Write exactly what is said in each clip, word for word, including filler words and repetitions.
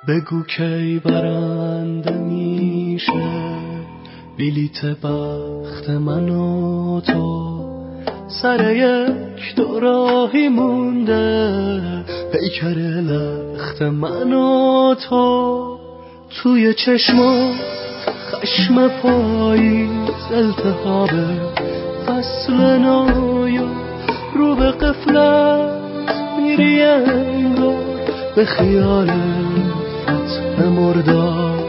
بگو کی برنده میشه بلیت بخت من و تو، سر یک دو راهی مونده پیکر لخت من و تو. توی چشمات خشم پاییز، التهاب فصل نویا، رو به قفلت میری انگار به خیال فتح مرداد.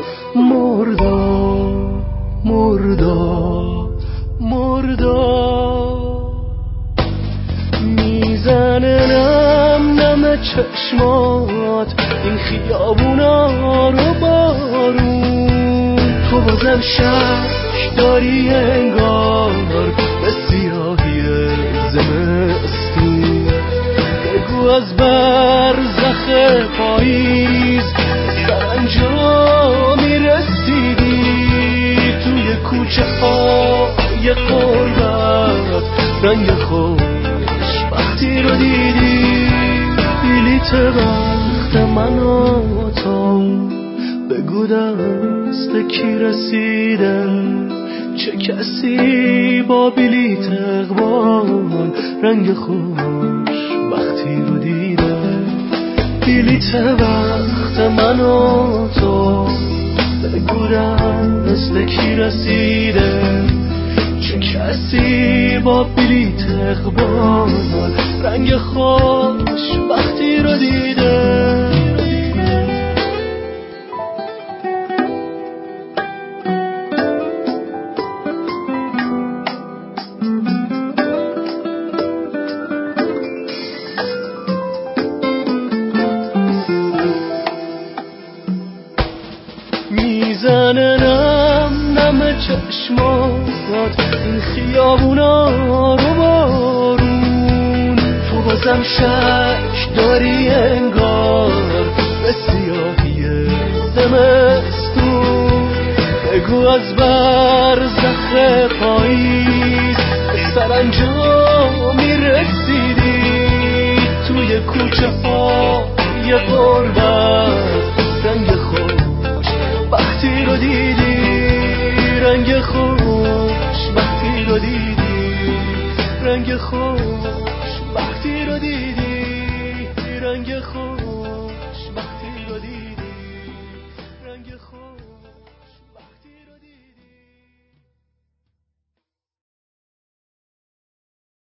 مرداد مرداد مرداد میزنه نم نم چشمات این خیابونا رو بارون. تو بازم شک داری انگار به سیاهی زمستون. بگو از برزخ پاییز سرانجامی رسیدی. توی کوچه های قربت رنگ خوشبختی رو دیدی. بلیت بخت من و تو، بگو دست کی رسیده، چه کسی با بلیت اقبال رنگ خوشبختی رو دیده. بلیت بخت من و تو، بگو دست کی رسیده، چه کسی با بلیت اقبال رنگ خوشبختی رو دیده. میزنه نم نم چشمات این خیابونا رو بارون. تو بازم شک داری انگار به سیاهی زمستون. بگو از برزخ پاییز سرانجامی رسیدی. توی کوچه های غربت رنگ خوشبختی رو دیدی. رنگ خوشبختی رو دیدی. رنگ خوش